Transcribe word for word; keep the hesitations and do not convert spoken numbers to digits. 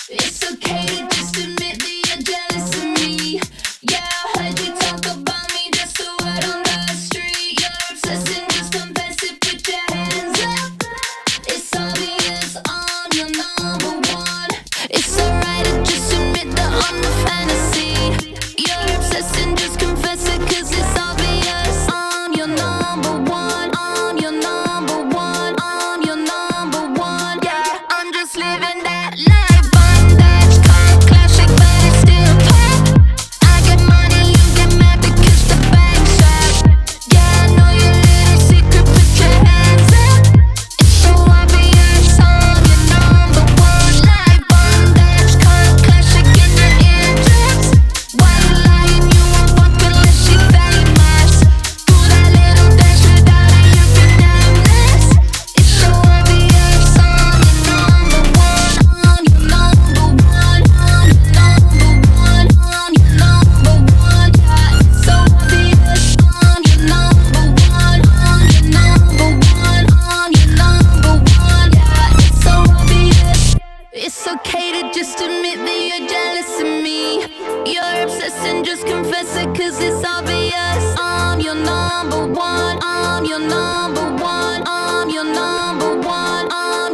It's okay to just admit that you're jealous of me. Yeah, I heard you talk about me, just a word on the street. You're obsessing, just confess it, put your hands up. It's obvious I'm your number one. It's alright to just admit that I'm the fantasy. You're obsessing, just confess it, cause it's obvious I'm your number one. I'm your number one. I'm your number one. Yeah, I'm just living that life. It's okay to just admit that you're jealous of me. You're obsessed and just confess it, cause it's obvious I'm your number one. I'm your number one. I'm your number one. I'm